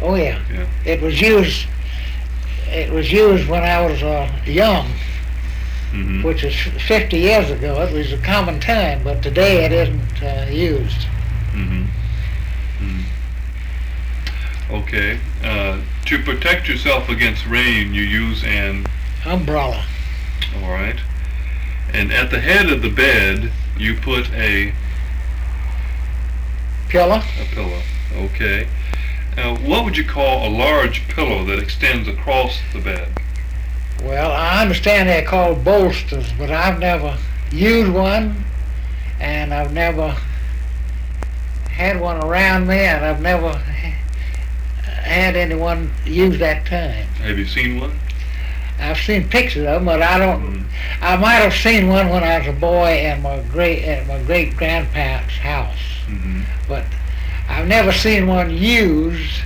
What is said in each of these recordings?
Oh yeah. Yeah. It was used. It was used when I was young, Mm-hmm. which is 50 years ago. It was a common term, but today it isn't used. Mm-hmm. Mm. Okay. To protect yourself against rain, you use an. Umbrella. All right. And at the head of the bed, you put a Pillow. pillow. Okay. What would you call a large pillow that extends across the bed? Well, I understand they're called bolsters, but I've never used one, and I've never had one around me, and I've never had anyone use that term. Have you seen one? I've seen pictures of them, but I don't. I might have seen one when I was a boy at my great grandparents' house, Mm-hmm. but I've never seen one used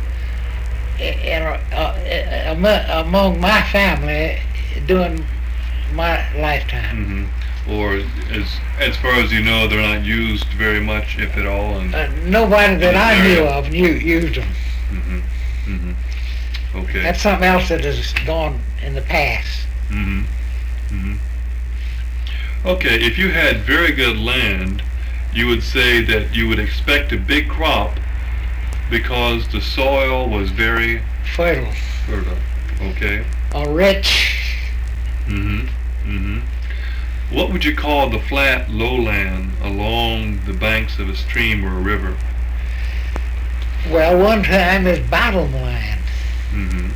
among my family during my lifetime. Mm-hmm. Or as far as you know, they're not used very much, if at all. And Nobody that I knew of used them. mm-hmm. Mm-hmm. Okay. That's something else that has gone in the past. Mm-hmm. Mm-hmm. Okay. If you had very good land, you would say that you would expect a big crop because the soil was very Fertile. fertile. Okay. Or rich. Mm-hmm. Mm-hmm. What would you call the flat lowland along the banks of a stream or a river? Well, one time is bottomland. Mm-hmm.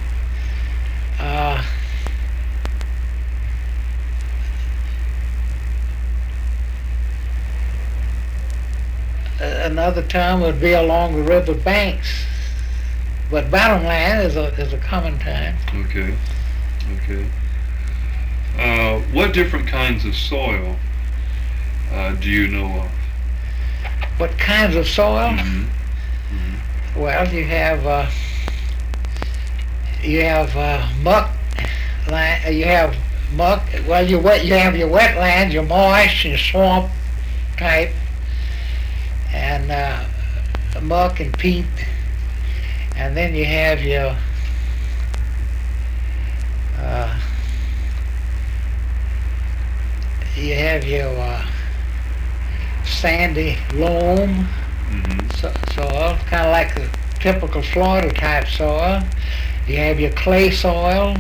Another term would be along the river banks. But bottomland is a common term. Okay. Okay. What different kinds of soil do you know of? What kinds of soil? Mm-hmm. Mm-hmm. Well, you have muck land. You have muck. Well, you have your wetlands, your marsh, your swamp type, and muck and peat, and then you have your sandy loam Mm-hmm. soil, kind of like the typical Florida type soil. You have your clay soil,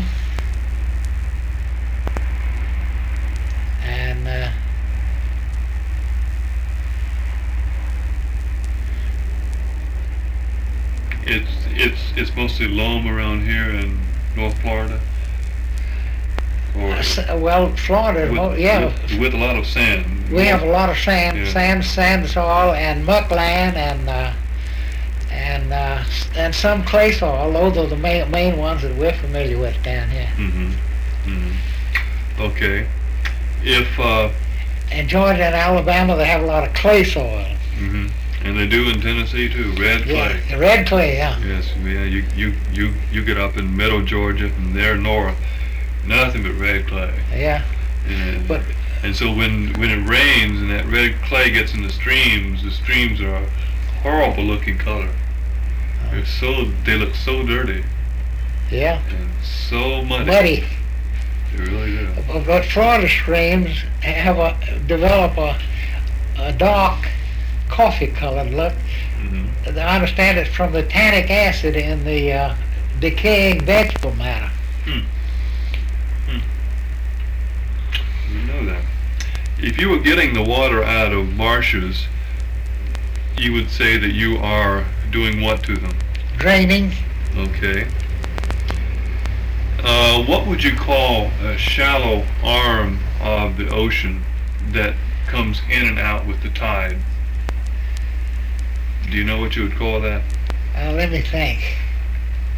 and It's mostly loam around here in North Florida. Or well, Florida, with a lot of sand. we have a lot of sand, Yeah. sand soil, and muckland, and some clay soil. Those are the main ones that we're familiar with down here. Mm-hmm. Mm-hmm. Okay. If In Georgia and Alabama, they have a lot of clay soil. mm-hmm. And they do in Tennessee too, red clay. Yeah, red clay, yeah. Yes, yeah. You get up in middle Georgia and there north, nothing but red clay. Yeah. And, and so when it rains and that red clay gets in the streams are a horrible looking color. They look so dirty Yeah. and so muddy. Muddy. They really do. But Florida streams develop a dark coffee-colored look. Mm-hmm. I understand it's from the tannic acid in the decaying vegetable matter. You know that. If you were getting the water out of marshes, you would say that you are doing what to them? Draining. Okay. What would you call a shallow arm of the ocean that comes in and out with the tide? Do you know what you would call that? Let me think.